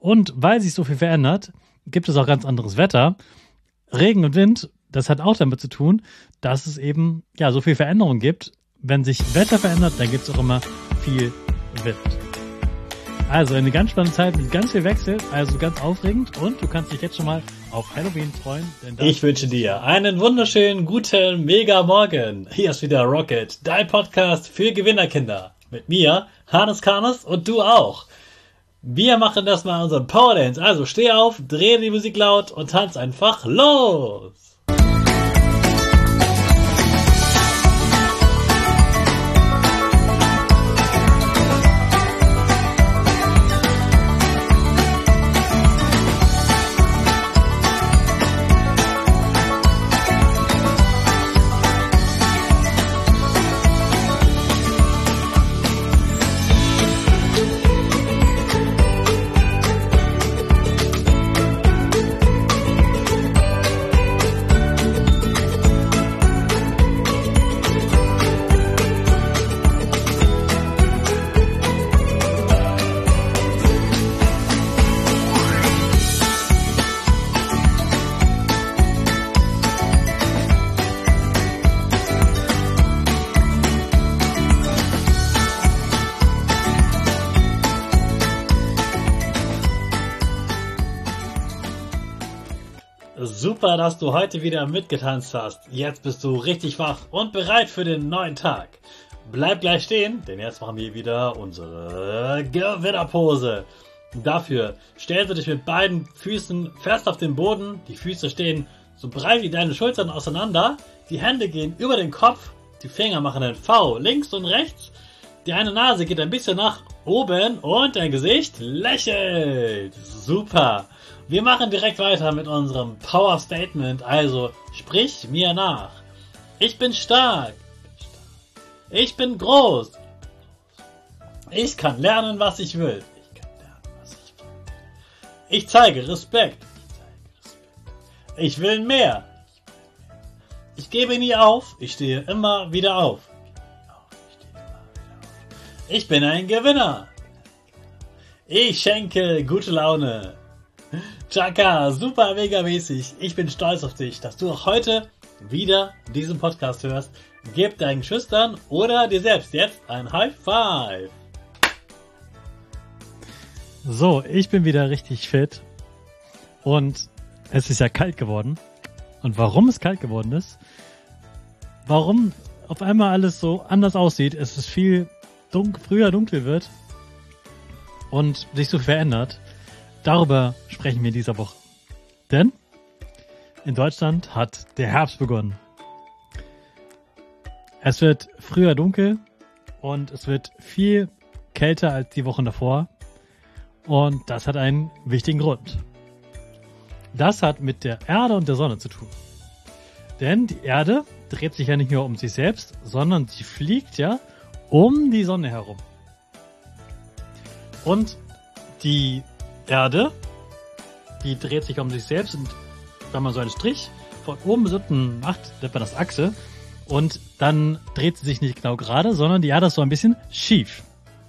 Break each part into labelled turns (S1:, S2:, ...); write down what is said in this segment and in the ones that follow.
S1: Und weil sich so viel verändert, gibt es auch ganz anderes Wetter. Regen und Wind, das hat auch damit zu tun, dass es eben so viel Veränderung gibt. Wenn sich Wetter verändert, dann gibt es auch immer viel Wind. Also eine ganz spannende Zeit mit ganz viel Wechsel, also ganz aufregend und du kannst dich jetzt schon mal auf Halloween freuen. Denn
S2: ich wünsche dir einen wunderschönen, guten, mega Morgen. Hier ist wieder Rocket, dein Podcast für Gewinnerkinder. Mit mir, Hannes Karnes und du auch. Wir machen das mal unseren Power Dance. Also steh auf, dreh die Musik laut und tanz einfach los. Super, dass du heute wieder mitgetanzt hast. Jetzt bist du richtig wach und bereit für den neuen Tag. Bleib gleich stehen, denn jetzt machen wir wieder unsere Gewinnerpose. Dafür stellst du dich mit beiden Füßen fest auf den Boden. Die Füße stehen so breit wie deine Schultern auseinander. Die Hände gehen über den Kopf. Die Finger machen ein V links und rechts. Deine Nase geht ein bisschen nach oben und dein Gesicht lächelt. Super. Wir machen direkt weiter mit unserem Power Statement, also sprich mir nach. Ich bin stark. Ich bin groß. Ich kann lernen, was ich will. Ich zeige Respekt. Ich will mehr. Ich gebe nie auf. Ich stehe immer wieder auf. Ich bin ein Gewinner. Ich schenke gute Laune. Chaka, super mega mäßig. Ich bin stolz auf dich, dass du auch heute wieder diesen Podcast hörst. Gib deinen Schüchtern oder dir selbst jetzt ein High Five.
S1: So, ich bin wieder richtig fit und es ist ja kalt geworden. Und warum es kalt geworden ist, warum auf einmal alles so anders aussieht, es ist viel früher dunkel wird und sich so verändert. Darüber sprechen wir in dieser Woche. Denn in Deutschland hat der Herbst begonnen. Es wird früher dunkel und es wird viel kälter als die Wochen davor. Und das hat einen wichtigen Grund. Das hat mit der Erde und der Sonne zu tun. Denn die Erde dreht sich ja nicht nur um sich selbst, sondern sie fliegt ja um die Sonne herum. Und die Erde, die dreht sich um sich selbst und wenn man so einen Strich von oben bis unten macht, nennt man das Achse und dann dreht sie sich nicht genau gerade, sondern die Erde ist so ein bisschen schief.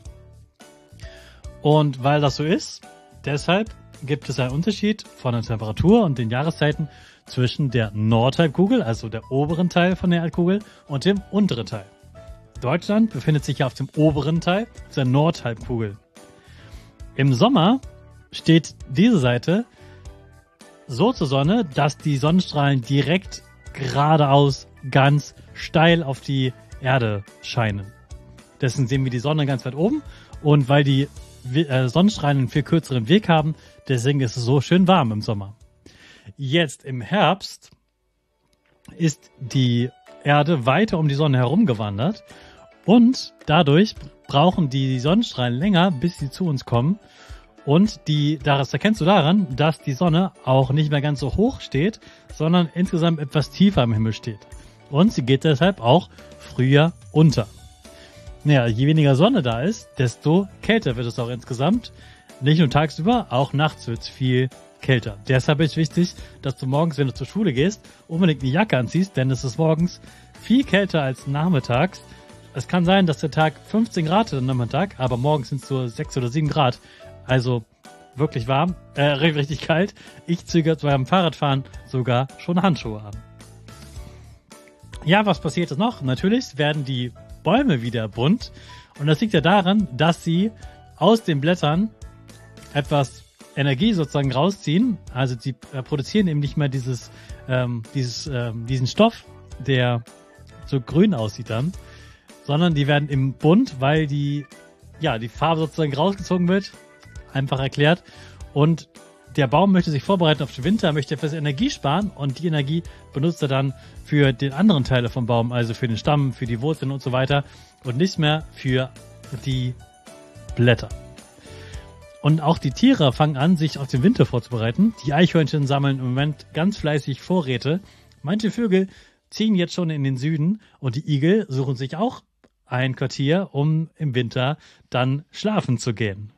S1: Und weil das so ist, deshalb gibt es einen Unterschied von der Temperatur und den Jahreszeiten zwischen der Nordhalbkugel, also der oberen Teil von der Erdkugel, und dem unteren Teil. Deutschland befindet sich ja auf dem oberen Teil der Nordhalbkugel. Im Sommer steht diese Seite so zur Sonne, dass die Sonnenstrahlen direkt geradeaus ganz steil auf die Erde scheinen. Deswegen sehen wir die Sonne ganz weit oben und weil die Sonnenstrahlen einen viel kürzeren Weg haben, deswegen ist es so schön warm im Sommer. Jetzt im Herbst ist die Erde weiter um die Sonne herum gewandert und dadurch brauchen die Sonnenstrahlen länger, bis sie zu uns kommen. Und das erkennst du daran, dass die Sonne auch nicht mehr ganz so hoch steht, sondern insgesamt etwas tiefer am Himmel steht. Und sie geht deshalb auch früher unter. Naja, je weniger Sonne da ist, desto kälter wird es auch insgesamt. Nicht nur tagsüber, auch nachts wird es viel kälter. Deshalb ist wichtig, dass du morgens, wenn du zur Schule gehst, unbedingt eine Jacke anziehst, denn es ist morgens viel kälter als nachmittags. Es kann sein, dass der Tag 15 Grad ist am Nachmittag, aber morgens sind es so 6 oder 7 Grad. Also wirklich warm, richtig kalt. Ich ziehe beim Fahrradfahren sogar schon Handschuhe an. Ja, was passiert jetzt noch? Natürlich werden die Bäume wieder bunt. Und das liegt ja daran, dass sie aus den Blättern etwas Energie sozusagen rausziehen. Also sie produzieren eben nicht mehr diesen Stoff, der so grün aussieht dann, sondern die werden eben bunt, weil die Farbe sozusagen rausgezogen wird. Einfach erklärt. Und der Baum möchte sich vorbereiten auf den Winter, möchte etwas Energie sparen und die Energie benutzt er dann für den anderen Teile vom Baum, also für den Stamm, für die Wurzeln und so weiter und nicht mehr für die Blätter. Und auch die Tiere fangen an, sich auf den Winter vorzubereiten. Die Eichhörnchen sammeln im Moment ganz fleißig Vorräte. Manche Vögel ziehen jetzt schon in den Süden und die Igel suchen sich auch ein Quartier, um im Winter dann schlafen zu gehen.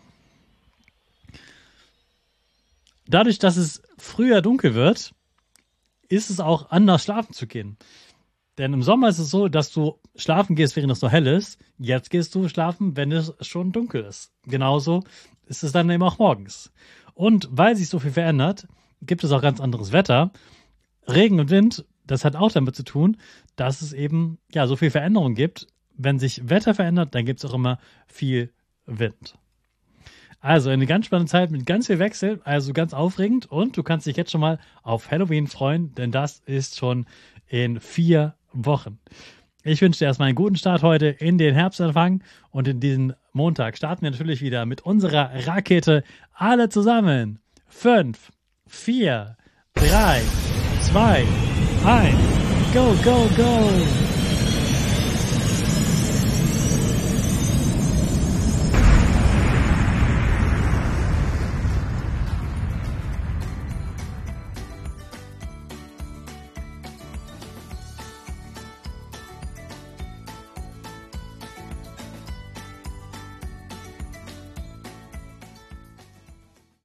S1: Dadurch, dass es früher dunkel wird, ist es auch anders schlafen zu gehen. Denn im Sommer ist es so, dass du schlafen gehst, während es noch hell ist. Jetzt gehst du schlafen, wenn es schon dunkel ist. Genauso ist es dann eben auch morgens. Und weil sich so viel verändert, gibt es auch ganz anderes Wetter. Regen und Wind, das hat auch damit zu tun, dass es eben so viel Veränderung gibt. Wenn sich Wetter verändert, dann gibt es auch immer viel Wind. Also eine ganz spannende Zeit mit ganz viel Wechsel, also ganz aufregend und du kannst dich jetzt schon mal auf Halloween freuen, denn das ist schon in 4 Wochen. Ich wünsche dir erstmal einen guten Start heute in den Herbstanfang und in diesen Montag starten wir natürlich wieder mit unserer Rakete alle zusammen. 5, 4, 3, 2, 1, go, go, go!